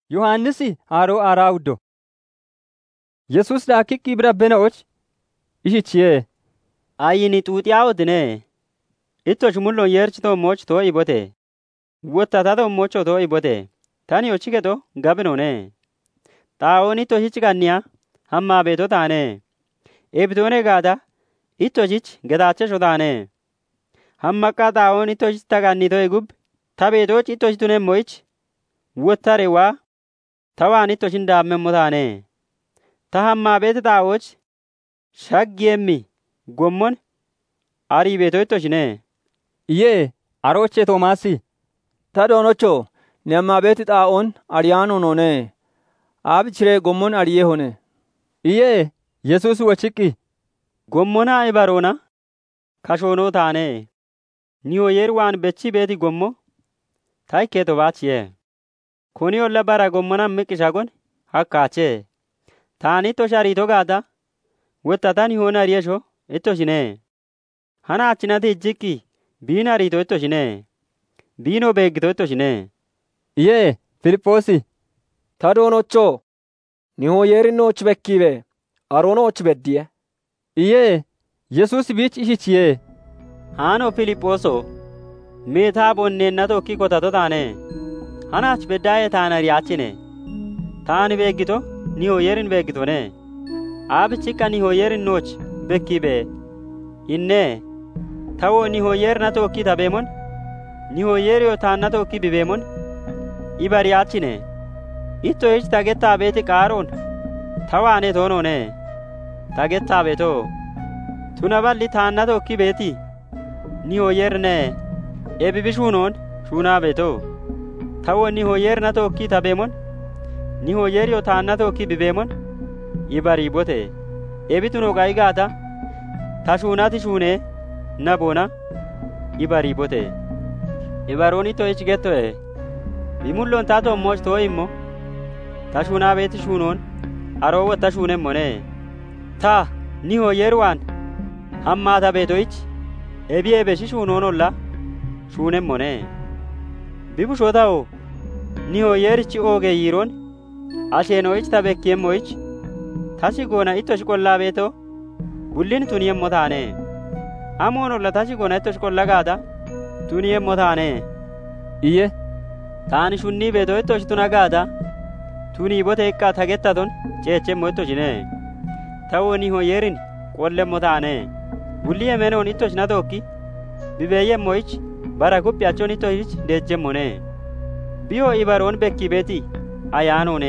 Yohannisi haaroo Aaraawuddo. Yesuus daakkikkii bira bena'och ishichiyee. Ayini xuuxiyaawodine ittoch mullon yerchito moch to ibote wottatato mocho to ibote tani ochiketo gabinone taawon itto hichkanniya hamma beeto taane ebitoone gaada ittocich gedaachesho taane hammaqqa taawon ittoch tagannito egub ta beetoch ittoch tunemmoich wottare waa tawaan ittochin daammemmo taane ta hamma beete taawoch shaggiyemmi gommon arii beeto ittochine Iyyee aroochee Toomaasi. Ta doonocho ne amma beeti xaa'oon ariyaanonone aabichiree gommon ariyee hone. Iyyee Yesuus wochiqqi gommona ibaroona kashoonoo taane niyo yer waan bechi beeti gommo taykkeeto baachiye kuni olla bara gommona miqqishagon hakkaachee taani itto shariito gaada wottatan hoon ariyesho ittoshine hana achinati ijjikki biin ariito ittoshine biino beeggito ittoshine. Iyyee Filiphoosi. Ta doonocho niho yeerinooch bekkiibe aroonooch beddiye. Iyyee Yesuus biich ishichiyee. Haano Filiphooso meetaa bonneenna tokki kotato taane hanaach beddaa'e taan ariyaachine taan beeggito niho yerin beeggitone aabichikka niho yerin nooch bekkiibe inne tawo niho yerna tokki tabeemon niho yeriyo taanna tokki bibeemon ibariyaachine itto ich tagettaa beeti qaaroon tawaane toonone tagettaa beeto tuna balli taanna tokki beeti niho yerne ebibishuunoon shuunaa beeto tawo niho yerna tokki tabeemon niho yeriyo taanna tokki bibeemon ibariibote ebituno qayigaata ta shuunati shuunee naboona ibariibote ibaroon itto ich getto'e bimullon ta tommoch too immo ta shuunaa beeti shuunoon aroo wotta shuunemmone ta niho yerwaan hammaata beeto ich ebi ebeshi shuunoon olla shuunemmone bibushoota'o niho yerichi ooge yiiroon asheeno ich ta bekkiyemmo ich tashi goona ittosh qollaa beeto bullin tuniyemmo taane amoon olla tashi goona ittosh qolla gaada tuniyemmo taane. Iyye taani shunnii beeto ittosh tuna gaada tuniibote eqqa tagettaton ceechemmo ittoshine tawo niho yerin qollemmo taane bulli emenoon ittosh na tokki bibeeyemmo ich bara kuphi achon ittosh deejjemmone biyo ibaroon bekkii beeti ayaanoone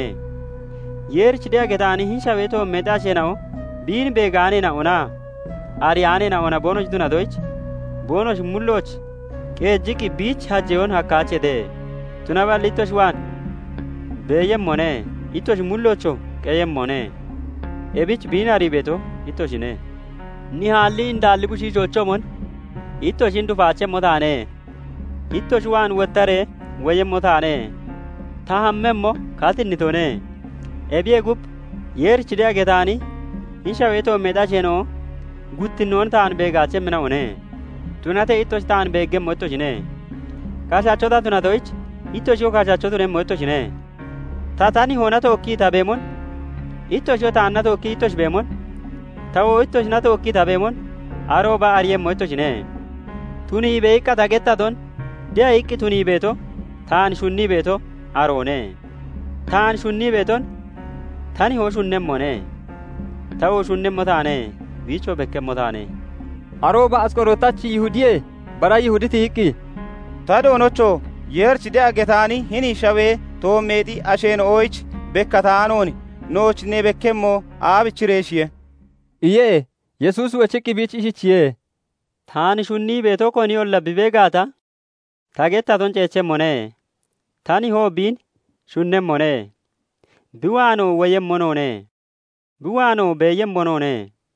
yerich deage taani hin shaweeto mexa shenao biin beegaane na ona ariyaane na ona bonoch dunadoich bonoch mulloch keejjiki biich hajjeyon hakkaachede tuna balli ittosh waan beeyemmone ittosh mullocho qeyemmone ebich biin arii beeto ittoshine ni haalli indaalli bushiichochomon ittoshin dufaachemmo taane ittosh waan wottare woyemmo taane ta hammemmo katinnitone ebiye gub yerich deage taani hin shaweeto mexa shenoo guttinnoon taan beegaachemmina one tunate ittosh taan beeggemmo ittoshine kashachota tunatoich ittoshio kashacho tunemmo ittoshine ta tani hoona tokkii tabeemon ittoshio taanna tokkii ittosh beemon tawo ittosh na tokkii tabeemon aroo ba ariyemmo ittoshine tunii beeqqa tagettaton de'a iqqi tunii beeto taan shunnii beeto aroone taan shunnii beeton tani hoo shunnemmone tawo shunnemmo taane biicho bekkemmo taane. Aroo ba asqorotachi Yihudiyee bara Yihuditi hiqqi. Ta doonocho yerchi de'age taani hini shawee toommeexi asheen ooyich bekka taanooni nooch ne bekkemmo aabichireeshiye. Iyyee Yesuus wochiqqi biich ishichiyee. Taani shunnii beeto koni olla bibee gaata tagettaton ceechemmone tani hoo biin shunnemmone biwaano woyemmonoone biwaano beeyemmonoone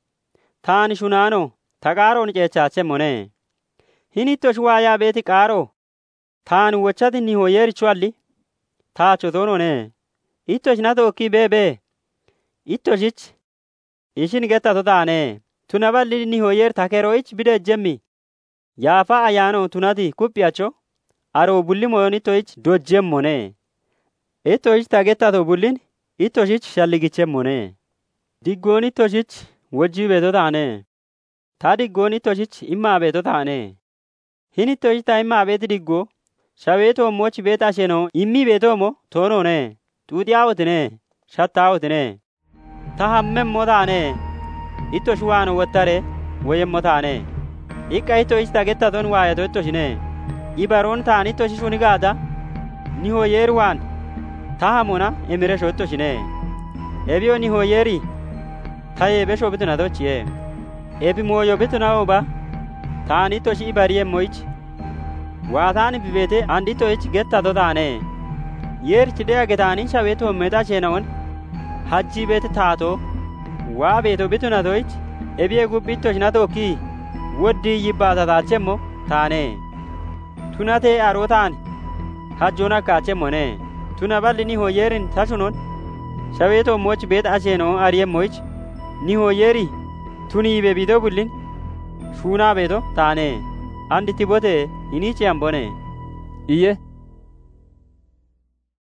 taani shunaano ta qaaroon ceechaachemmone hin ittosh waayaa beeti qaaro taan wochati niho yeerichu alli taachotoonone ittosh na tokkii beebee ittoshich ishin gettato taane tuna balli niho yeer takeroich bidejjemmi yaafa ayaano tunati kuphiyacho aroo bullimoyonittoich dojjemmone ittoshich tagettato bullin ittoshich shalligichemmone diggoon ittoshich wojjii beeto taane ta diggoon ittoshich immaa beeto taane hin ittoshich ta immaa beeti diggoo shawee toommochi beeta asheenoo immii beetoomo toonoone xuuxiyaawotine shattaawotine ta hammemmo taane ittoshi waano wottare woyemmo taane ikka ittoshich tagettaton waayeto ittoshine ibaroon taan ittoshi shuni gaada niho yeeri waan ta hamona emiresho ittoshine ebiyo niho yeeri ta yeebesho bitunatochiye ebi mooyo bitunaoba taan ittoshi ibariyemmoich waataan bibeete andi ittoshich gettato taane yeerichi deage taani shawee toommeta sheenawon hajjii beete taato waa beeto bitunatoich ebiye gubbi ittoshinatokki woddii yibbaatataachemmo taane tunatee aroo taane hajjoon akkaachemmone tuna balli niho yeerin tashunon shawee toommochi beeta asheenoo ariyemmoich niho yeeri tunii beebitoo bullin shuunaa beeto taane andi tibote iniichi hambone iyye